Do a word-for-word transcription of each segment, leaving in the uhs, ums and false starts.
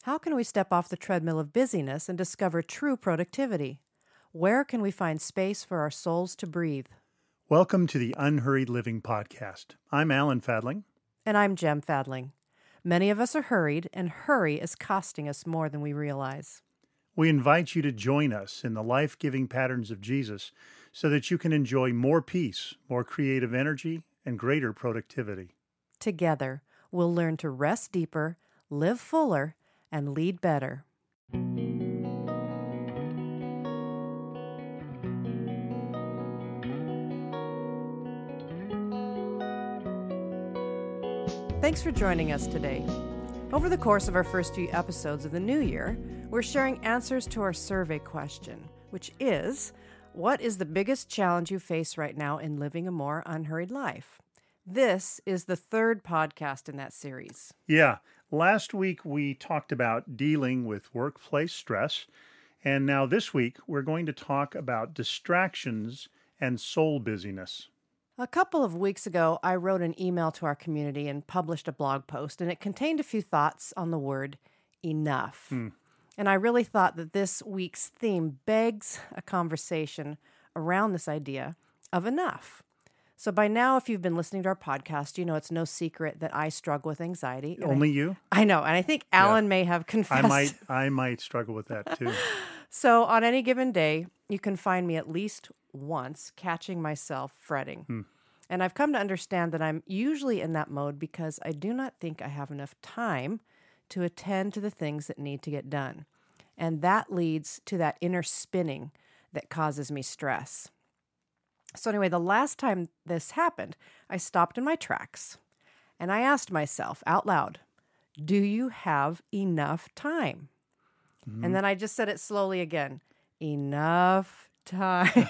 How can we step off the treadmill of busyness and discover true productivity? Where can we find space for our souls to breathe? Welcome to the Unhurried Living Podcast. I'm Alan Fadling. And I'm Jem Fadling. Many of us are hurried, and hurry is costing us more than we realize. We invite you to join us in the life-giving patterns of Jesus so that you can enjoy more peace, more creative energy, and greater productivity. Together, we'll learn to rest deeper, live fuller, and lead better. Thanks for joining us today. Over the course of our first few episodes of the new year, we're sharing answers to our survey question, which is, what is the biggest challenge you face right now in living a more unhurried life? This is the third podcast in that series. Yeah, last week we talked about dealing with workplace stress, and now this week we're going to talk about distractions and soul busyness. A couple of weeks ago, I wrote an email to our community and published a blog post, and it contained a few thoughts on the word enough. Hmm. And I really thought that this week's theme begs a conversation around this idea of enough. So by now, if you've been listening to our podcast, you know it's no secret that I struggle with anxiety. Only I, you? I know, and I think Alan Yeah. may have confessed. I might, I might struggle with that too. So on any given day, you can find me at least once catching myself fretting. Hmm. And I've come to understand that I'm usually in that mode because I do not think I have enough time to attend to the things that need to get done. And that leads to that inner spinning that causes me stress. So anyway, the last time this happened, I stopped in my tracks and I asked myself out loud, do you have enough time? Mm-hmm. And then I just said it slowly again, enough time.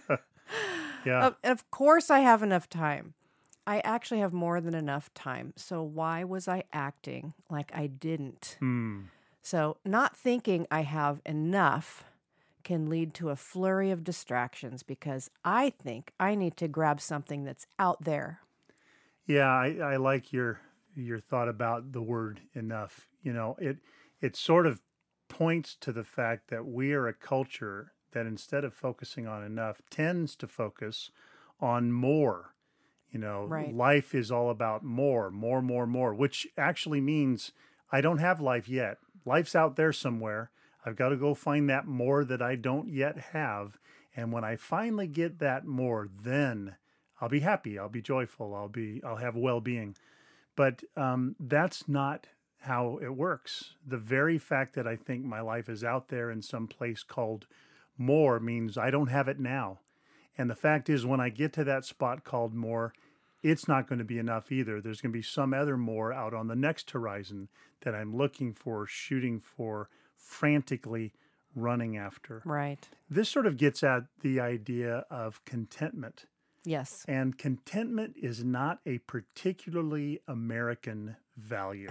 Yeah. Of, of course I have enough time. I actually have more than enough time. So why was I acting like I didn't? Hmm. So not thinking I have enough can lead to a flurry of distractions because I think I need to grab something that's out there. Yeah, I, I like your your thought about the word enough. You know, it it sort of points to the fact that we are a culture that instead of focusing on enough tends to focus on more. You know, Right. Life is all about more, more, more, more, which actually means I don't have life yet. Life's out there somewhere. I've got to go find that more that I don't yet have. And when I finally get that more, then I'll be happy. I'll be joyful. I'll be, I'll have well-being. But um, that's not how it works. The very fact that I think my life is out there in some place called more means I don't have it now. And the fact is, when I get to that spot called more, it's not going to be enough either. There's going to be some other more out on the next horizon that I'm looking for, shooting for, frantically running after. Right. This sort of gets at the idea of contentment. Yes. And contentment is not a particularly American value.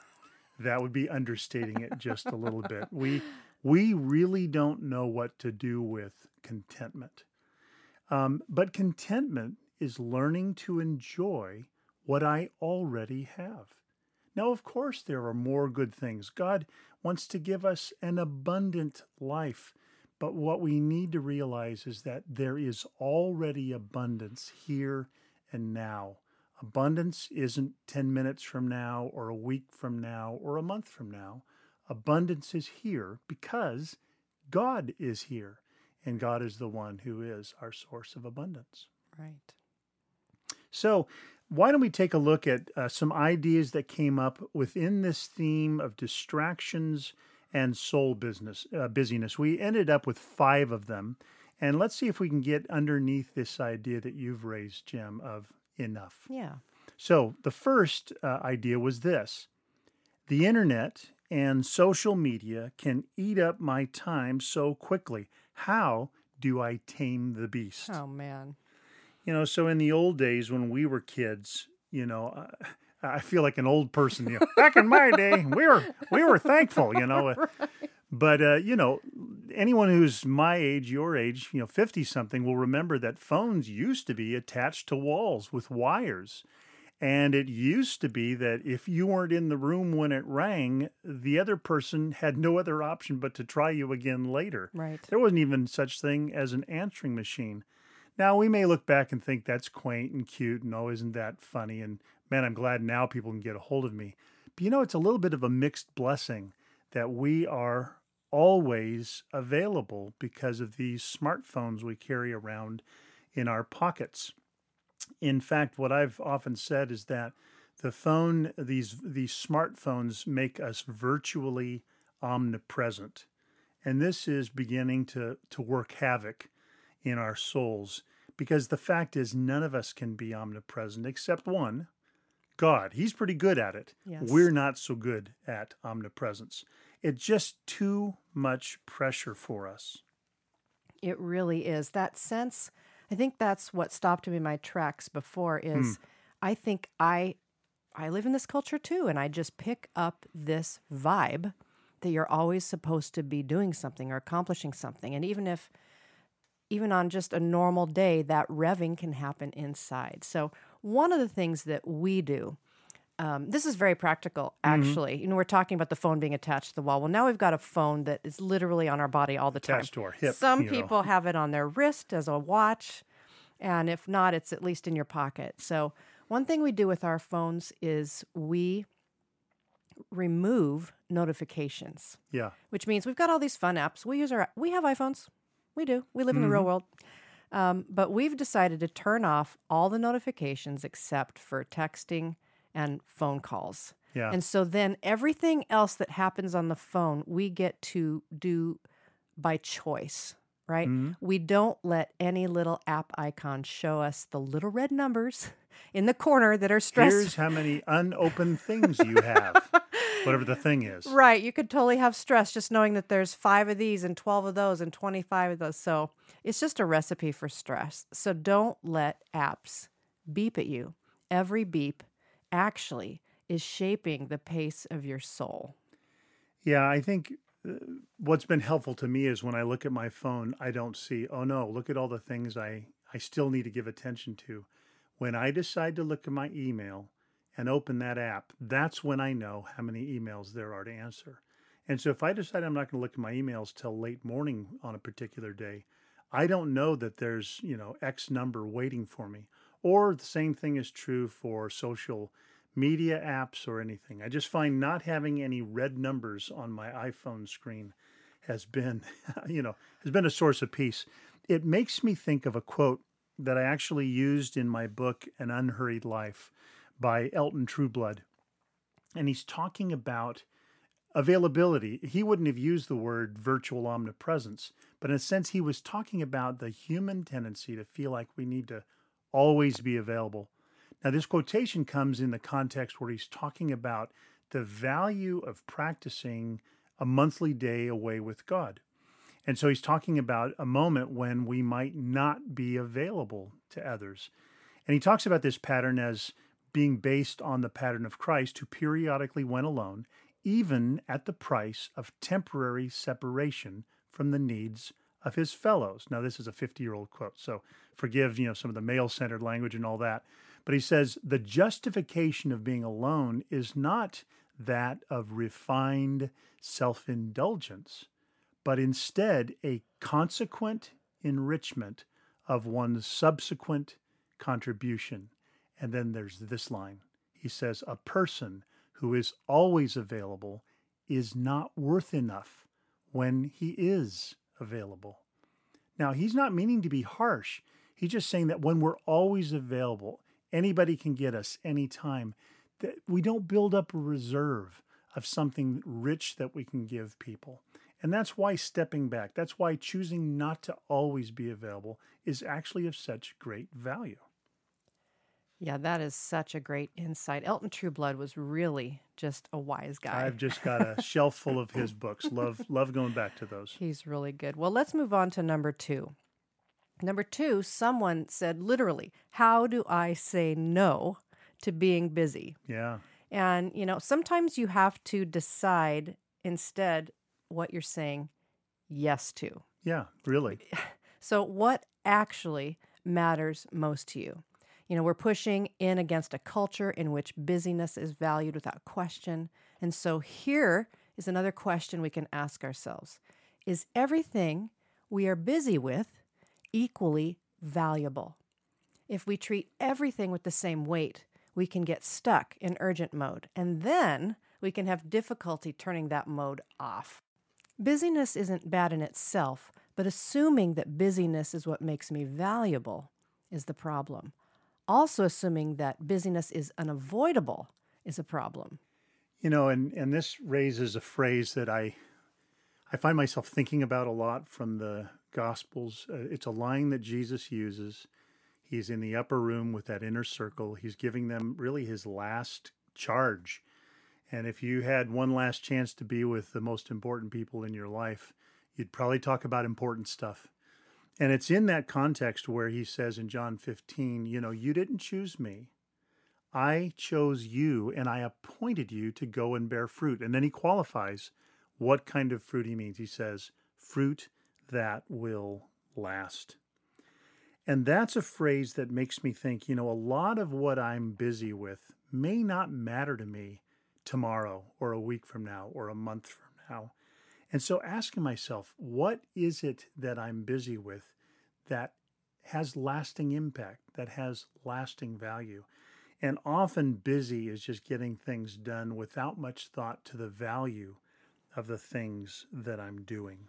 That would be understating it just a little bit. We we really don't know what to do with contentment. Um, but contentment is learning to enjoy what I already have. Now, of course, there are more good things. God wants to give us an abundant life. But what we need to realize is that there is already abundance here and now. Abundance isn't ten minutes from now or a week from now or a month from now. Abundance is here because God is here, and God is the one who is our source of abundance. Right. So why don't we take a look at uh, some ideas that came up within this theme of distractions and soul business uh, busyness. We ended up with five of them, and let's see if we can get underneath this idea that you've raised, Jem, of enough. Yeah. So the first uh, idea was this: the internet and social media can eat up my time so quickly. How do I tame the beast? Oh, man. You know, so in the old days when we were kids, you know, uh, I feel like an old person. You know, back in my day, we were we were thankful, you know. Right. But uh, you know, anyone who's my age, your age, you know, fifty something, will remember that phones used to be attached to walls with wires, And it used to be that if you weren't in the room when it rang, the other person had no other option but to try you again later. Right. There wasn't even such thing as an answering machine. Now, we may look back and think that's quaint and cute and, oh, isn't that funny? And man, I'm glad now people can get a hold of me. But you know, it's a little bit of a mixed blessing that we are always available because of these smartphones we carry around in our pockets. In fact, what I've often said is that the phone, these these smartphones make us virtually omnipresent. And this is beginning to, to work havoc in our souls, because the fact is none of us can be omnipresent except one, God. He's pretty good at it. Yes. We're not so good at omnipresence. It's just too much pressure for us. It really is. That sense, I think that's what stopped me in my tracks before is Hmm. I think I I live in this culture too, and I just pick up this vibe that you're always supposed to be doing something or accomplishing something. And even if even on just a normal day, that revving can happen inside. So one of the things that we do, um, this is very practical, actually. Mm-hmm. You know, we're talking about the phone being attached to the wall. Well, now we've got a phone that is literally on our body all the time. Attached to our hip. Some you people know. have it on their wrist as a watch, and if not, it's at least in your pocket. So one thing we do with our phones is we remove notifications, Yeah. which means we've got all these fun apps. We use our, we have iPhones. We do. We live in the real Mm-hmm. world. Um, but we've decided to turn off all the notifications except for texting and phone calls. Yeah. And so then everything else that happens on the phone, we get to do by choice, right? Mm-hmm. We don't let any little app icon show us the little red numbers in the corner that are stressed. Here's how many unopened things you have, whatever the thing is. Right. You could totally have stress just knowing that there's five of these and twelve of those and twenty-five of those. So it's just a recipe for stress. So don't let apps beep at you. Every beep actually is shaping the pace of your soul. Yeah, I think uh, what's been helpful to me is when I look at my phone, I don't see, oh no, look at all the things I, I still need to give attention to. When I decide to look at my email and open that app, that's when I know how many emails there are to answer. And so if I decide I'm not going to look at my emails till late morning on a particular day, I don't know that there's, you know, X number waiting for me. Or the same thing is true for social media apps or anything. I just find not having any red numbers on my iPhone screen has been, you know, has been a source of peace. It makes me think of a quote that I actually used in my book, An Unhurried Life, by Elton Trueblood. And he's talking about availability. He wouldn't have used the word virtual omnipresence, but in a sense, he was talking about the human tendency to feel like we need to always be available. Now, this quotation comes in the context where he's talking about the value of practicing a monthly day away with God. And so he's talking about a moment when we might not be available to others. And he talks about this pattern as being based on the pattern of Christ, who periodically went alone, even at the price of temporary separation from the needs of his fellows. Now, this is a fifty-year-old quote, so forgive, you know, some of the male-centered language and all that. But he says, the justification of being alone is not that of refined self-indulgence, but instead a consequent enrichment of one's subsequent contribution. And then there's this line. He says, a person who is always available is not worth enough when he is available. Now, he's not meaning to be harsh. He's just saying that when we're always available, anybody can get us anytime, that we don't build up a reserve of something rich that we can give people. And that's why stepping back, that's why choosing not to always be available is actually of such great value. Yeah, that is such a great insight. Elton Trueblood was really just a wise guy. I've just got a shelf full of his books. Love, love going back to those. He's really good. Well, let's move on to number two. Number two, someone said literally, how do I say no to being busy? Yeah. And, you know, sometimes you have to decide instead what you're saying yes to. Yeah, really. So what actually matters most to you? You know, we're pushing in against a culture in which busyness is valued without question. And so here is another question we can ask ourselves. Is everything we are busy with equally valuable? If we treat everything with the same weight, we can get stuck in urgent mode, and then we can have difficulty turning that mode off. Busyness isn't bad in itself, but assuming that busyness is what makes me valuable is the problem. Also assuming that busyness is unavoidable is a problem. You know, and, and this raises a phrase that I I find myself thinking about a lot from the Gospels. Uh, it's a line that Jesus uses. He's in the upper room with that inner circle. He's giving them really his last charge. And if you had one last chance to be with the most important people in your life, you'd probably talk about important stuff. And it's in that context where he says in John fifteen, you know, you didn't choose me. I chose you and I appointed you to go and bear fruit. And then he qualifies what kind of fruit he means. He says, fruit that will last. And that's a phrase that makes me think, you know, a lot of what I'm busy with may not matter to me tomorrow or a week from now or a month from now. And so asking myself, what is it that I'm busy with that has lasting impact, that has lasting value? And often busy is just getting things done without much thought to the value of the things that I'm doing.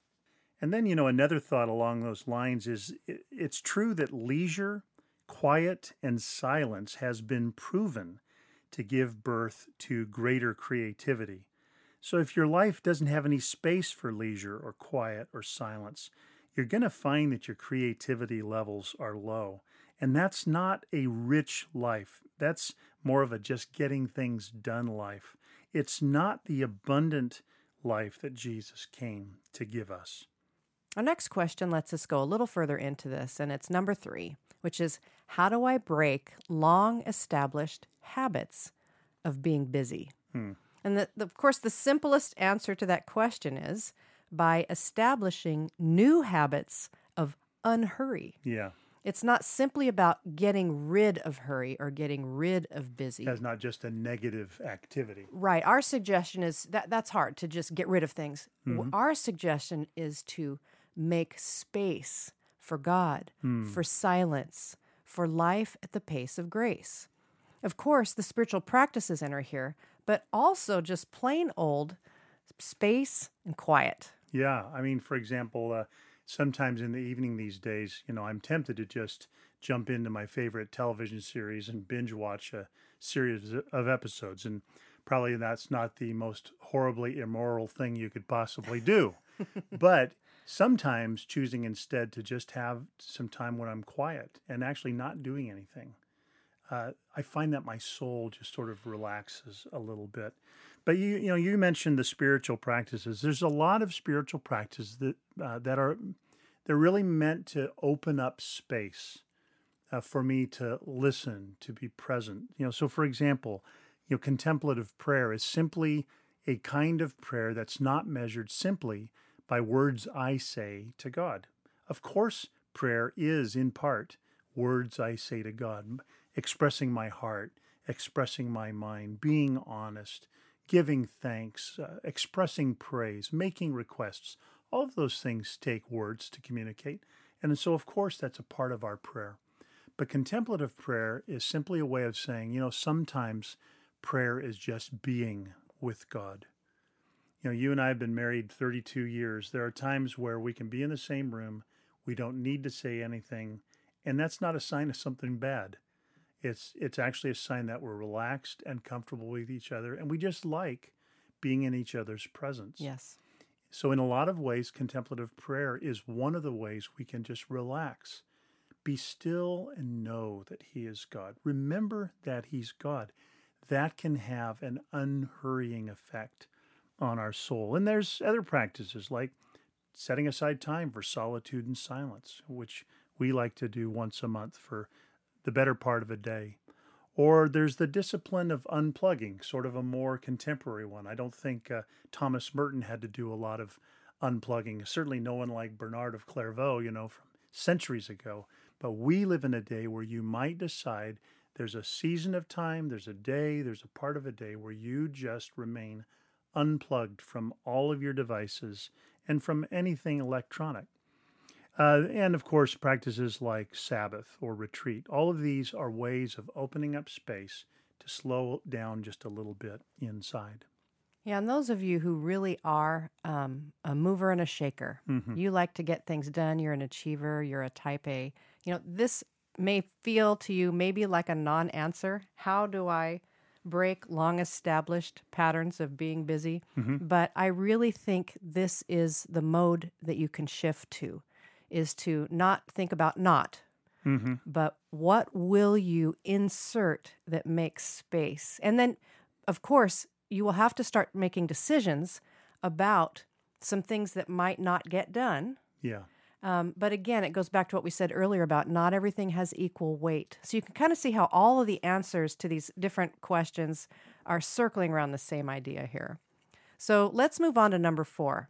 And then, you know, another thought along those lines is it's true that leisure, quiet, and silence has been proven to give birth to greater creativity. So if your life doesn't have any space for leisure or quiet or silence, you're going to find that your creativity levels are low. And that's not a rich life. That's more of a just getting things done life. It's not the abundant life that Jesus came to give us. Our next question lets us go a little further into this, and it's number three, which is, how do I break long-established habits of being busy? Hmm. And the, the, of course, the simplest answer to that question is by establishing new habits of unhurry. Yeah. It's not simply about getting rid of hurry or getting rid of busy. That's not just a negative activity. Right. Our suggestion is that that's hard to just get rid of things. Mm-hmm. Our suggestion is to make space for God, Hmm. for silence, for life at the pace of grace. Of course, the spiritual practices enter here, but also just plain old space and quiet. Yeah. I mean, for example, uh, sometimes in the evening these days, you know, I'm tempted to just jump into my favorite television series and binge watch a series of episodes. And probably that's not the most horribly immoral thing you could possibly do. But sometimes choosing instead to just have some time when I'm quiet and actually not doing anything, uh, I find that my soul just sort of relaxes a little bit. But you, you know, you mentioned the spiritual practices. There's a lot of spiritual practices that uh, that are they're really meant to open up space uh, for me to listen, to be present. You know, so for example, you know, contemplative prayer is simply a kind of prayer that's not measured simply by words I say to God. Of course, prayer is in part words I say to God, expressing my heart, expressing my mind, being honest, giving thanks, uh, expressing praise, making requests. All of those things take words to communicate. And so, of course, that's a part of our prayer. But contemplative prayer is simply a way of saying, you know, sometimes prayer is just being with God. You know, you and I have been married thirty-two years. There are times where we can be in the same room. We don't need to say anything. And that's not a sign of something bad. It's it's actually a sign that we're relaxed and comfortable with each other, and we just like being in each other's presence. Yes. So in a lot of ways, contemplative prayer is one of the ways we can just relax, be still and know that He is God. Remember that He's God. That can have an unhurrying effect on our soul. And there's other practices like setting aside time for solitude and silence, which we like to do once a month for the better part of a day. Or there's the discipline of unplugging, sort of a more contemporary one. I don't think uh, Thomas Merton had to do a lot of unplugging. Certainly no one like Bernard of Clairvaux, you know, from centuries ago. But we live in a day where you might decide there's a season of time, there's a day, there's a part of a day where you just remain unplugged from all of your devices and from anything electronic. Uh, and of course, practices like Sabbath or retreat. All of these are ways of opening up space to slow down just a little bit inside. Yeah, and those of you who really are um, a mover and a shaker, Mm-hmm. you like to get things done, you're an achiever, you're a type A. You know, this may feel to you maybe like a non-answer. How do I break long-established patterns of being busy? Mm-hmm. But I really think this is the mode that you can shift to, is to not think about not, Mm-hmm. but what will you insert that makes space? And then, of course, you will have to start making decisions about some things that might not get done. Yeah. Um, but again, it goes back to what we said earlier about not everything has equal weight. So you can kind of see how all of the answers to these different questions are circling around the same idea here. So let's move on to number four.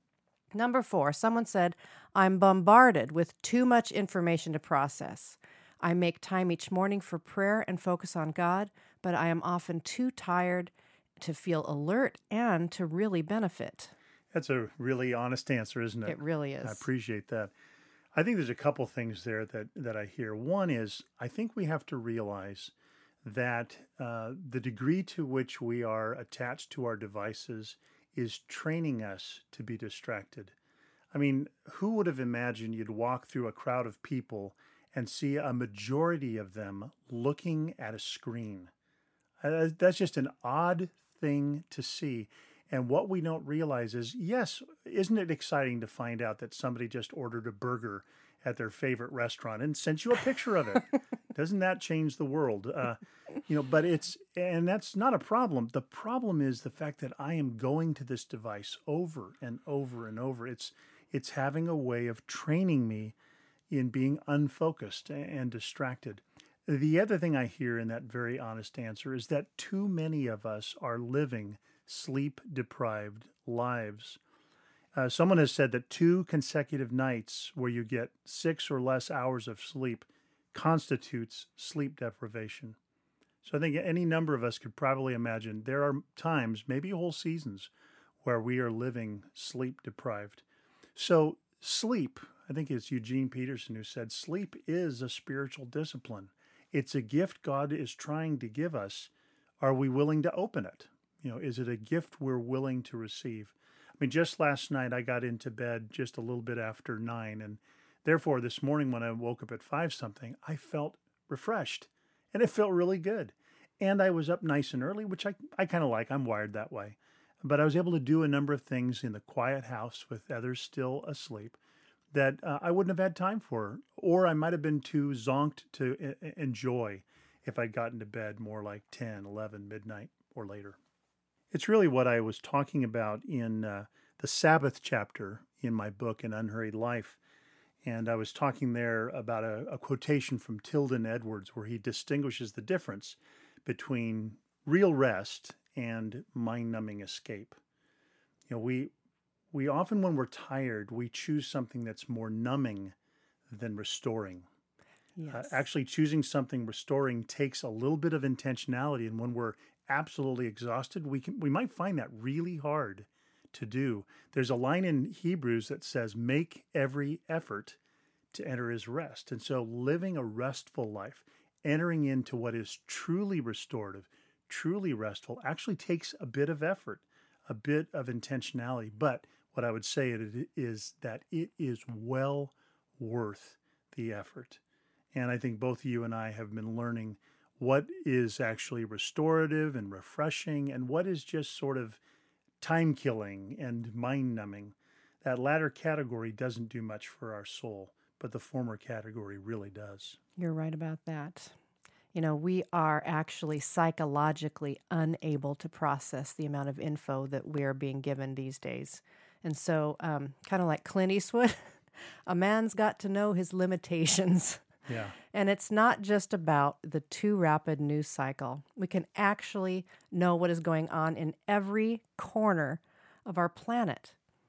Number four, someone said, I'm bombarded with too much information to process. I make time each morning for prayer and focus on God, but I am often too tired to feel alert and to really benefit. That's a really honest answer, isn't it? It really is. I appreciate that. I think there's a couple things there that, that I hear. One is, I think we have to realize that uh, the degree to which we are attached to our devices is training us to be distracted. I mean, who would have imagined you'd walk through a crowd of people and see a majority of them looking at a screen? Uh, that's just an odd thing to see. And what we don't realize is, yes, isn't it exciting to find out that somebody just ordered a burger at their favorite restaurant and sent you a picture of it? Doesn't that change the world? Uh, you know, but it's, and that's not a problem. The problem is the fact that I am going to this device over and over and over. It's, it's having a way of training me in being unfocused and distracted. The other thing I hear in that very honest answer is that too many of us are living sleep-deprived lives. Uh, someone has said that two consecutive nights where you get six or less hours of sleep constitutes sleep deprivation. So I think any number of us could probably imagine there are times, maybe whole seasons, where we are living sleep-deprived. So sleep, I think it's Eugene Peterson who said, sleep is a spiritual discipline. It's a gift God is trying to give us. Are we willing to open it? You know, is it a gift we're willing to receive? I mean, just last night I got into bed just a little bit after nine, and therefore this morning when I woke up at five something, I felt refreshed, and it felt really good. And I was up nice and early, which I, I kind of like. I'm wired that way. But I was able to do a number of things in the quiet house with others still asleep that uh, I wouldn't have had time for, or I might have been too zonked to I- enjoy if I'd gotten to bed more like ten, eleven, midnight or later. It's really what I was talking about in uh, the Sabbath chapter in my book, An Unhurried Life. And I was talking there about a, a quotation from Tilden Edwards where he distinguishes the difference between real rest and mind-numbing escape. You know, we we often, when we're tired, we choose something that's more numbing than restoring. Yes. Uh, actually, choosing something restoring takes a little bit of intentionality, and when we're absolutely exhausted, we can we might find that really hard to do. There's a line in Hebrews that says, "Make every effort to enter his rest." And so, living a restful life, entering into what is truly restorative, truly restful, actually takes a bit of effort, a bit of intentionality. But what I would say it is that it is well worth the effort. And I think both you and I have been learning what is actually restorative and refreshing and what is just sort of time-killing and mind-numbing. That latter category doesn't do much for our soul, but the former category really does. You're right about that. You know, we are actually psychologically unable to process the amount of info that we're being given these days. And so, um, kind of like Clint Eastwood, a man's got to know his limitations. Yeah. And it's not just about the too rapid news cycle. We can actually know what is going on in every corner of our planet.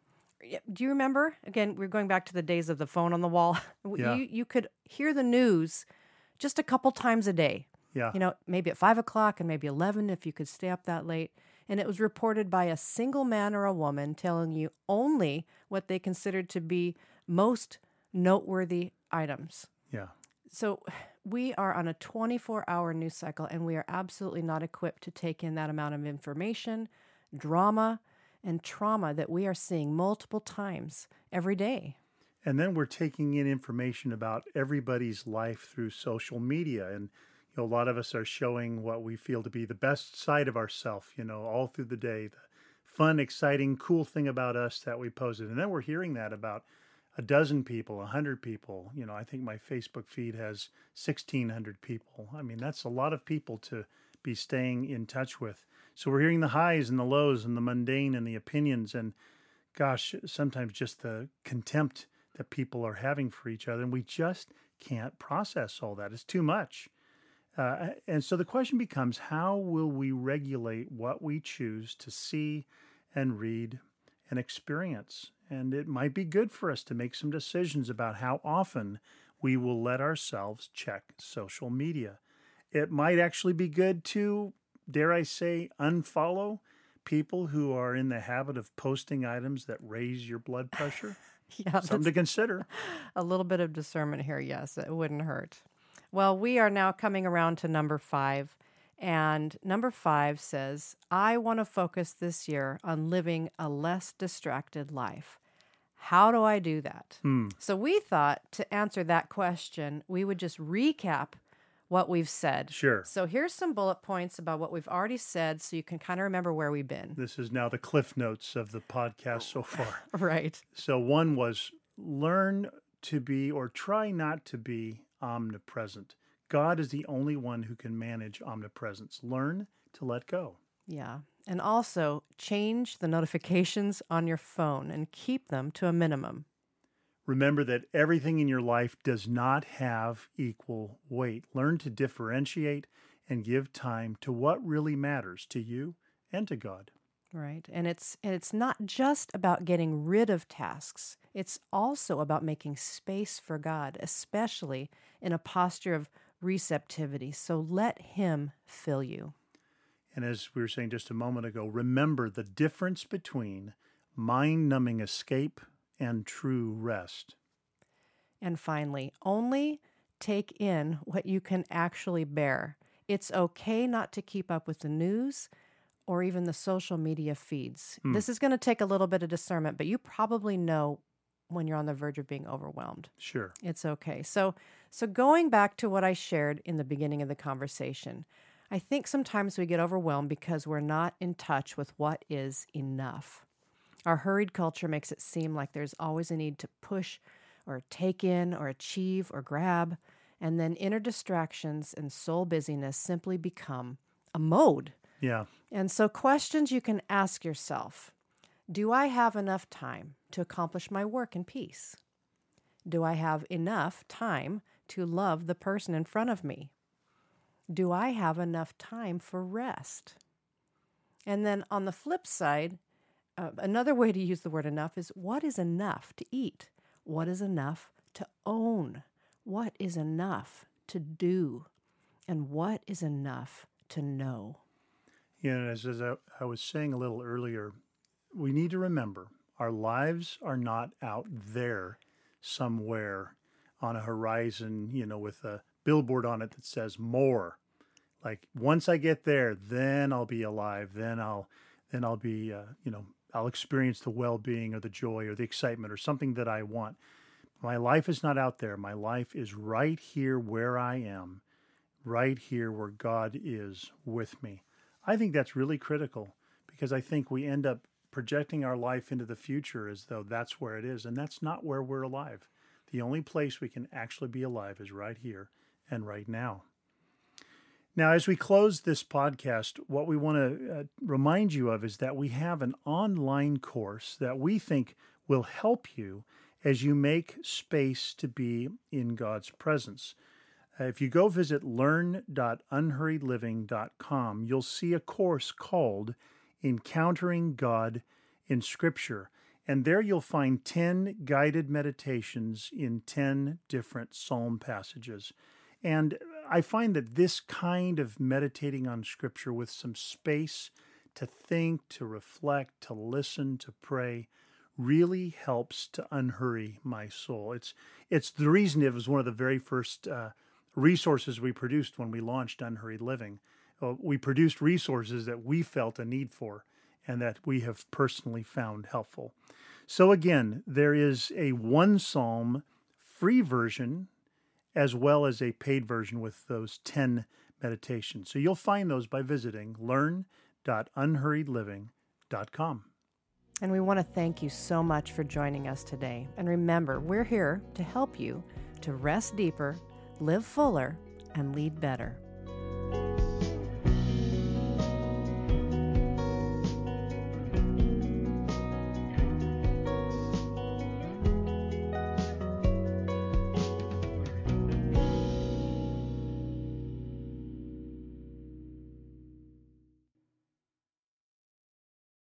Yeah, do you remember? Again, we're going back to the days of the phone on the wall. Yeah. You you could hear the news just a couple times a day. Yeah. You know, maybe at five o'clock and maybe eleven if you could stay up that late. And it was reported by a single man or a woman telling you only what they considered to be most noteworthy items. Yeah. So we are on a twenty-four hour news cycle, and we are absolutely not equipped to take in that amount of information, drama, and trauma that we are seeing multiple times every day. And then we're taking in information about everybody's life through social media. And you know, a lot of us are showing what we feel to be the best side of ourselves, you know, all through the day. The fun, exciting, cool thing about us that we posted. And then we're hearing that about a dozen people, a hundred people. You know, I think my Facebook feed has sixteen hundred people. I mean, that's a lot of people to be staying in touch with. So we're hearing the highs and the lows and the mundane and the opinions and, gosh, sometimes just the contempt that people are having for each other. And we just can't process all that. It's too much. Uh, and so the question becomes, how will we regulate what we choose to see and read and experience? And it might be good for us to make some decisions about how often we will let ourselves check social media. It might actually be good to, dare I say, unfollow people who are in the habit of posting items that raise your blood pressure. Yeah, Something to consider. A little bit of discernment here, yes, it wouldn't hurt. Well, we are now coming around to number five. And number five says, I want to focus this year on living a less distracted life. How do I do that? Hmm. So we thought to answer that question, we would just recap what we've said. Sure. So here's some bullet points about what we've already said so you can kind of remember where we've been. This is now the cliff notes of the podcast so far. Right. So one was learn to be or try not to be omnipresent. God is the only one who can manage omnipresence. Learn to let go. Yeah. And also change the notifications on your phone and keep them to a minimum. Remember that everything in your life does not have equal weight. Learn to differentiate and give time to what really matters to you and to God. Right. And it's and it's not just about getting rid of tasks. It's also about making space for God, especially in a posture of receptivity. So let Him fill you. And as we were saying just a moment ago, remember the difference between mind-numbing escape and true rest. And finally, only take in what you can actually bear. It's okay not to keep up with the news or even the social media feeds. Hmm. This is going to take a little bit of discernment, but you probably know when you're on the verge of being overwhelmed. Sure. It's okay. So, so going back to what I shared in the beginning of the conversation, I think sometimes we get overwhelmed because we're not in touch with what is enough. Our hurried culture makes it seem like there's always a need to push or take in or achieve or grab, and then inner distractions and soul busyness simply become a mode. Yeah. And so questions you can ask yourself: do I have enough time to accomplish my work in peace? Do I have enough time to love the person in front of me? Do I have enough time for rest? And then on the flip side, uh, another way to use the word enough is, what is enough to eat? What is enough to own? What is enough to do? And what is enough to know? Yeah, and as, as I, I was saying a little earlier, we need to remember our lives are not out there somewhere on a horizon, you know, with a billboard on it that says more. Like, once I get there, then I'll be alive. Then I'll, then I'll be, uh, you know, I'll experience the well-being or the joy or the excitement or something that I want. My life is not out there. My life is right here where I am, right here where God is with me. I think that's really critical, because I think we end up projecting our life into the future as though that's where it is, and that's not where we're alive. The only place we can actually be alive is right here and right now. Now, as we close this podcast, what we want to uh, remind you of is that we have an online course that we think will help you as you make space to be in God's presence. Uh, if you go visit learn dot unhurried living dot com, you'll see a course called Encountering God in Scripture. And there you'll find ten guided meditations in ten different psalm passages. And I find that this kind of meditating on Scripture with some space to think, to reflect, to listen, to pray, really helps to unhurry my soul. It's it's the reason it was one of the very first uh, resources we produced when we launched Unhurried Living. Uh, we produced resources that we felt a need for and that we have personally found helpful. So again, there is a one psalm free version as well as a paid version with those ten meditations. So you'll find those by visiting learn dot unhurried living dot com. And we want to thank you so much for joining us today. And remember, we're here to help you to rest deeper, live fuller, and lead better.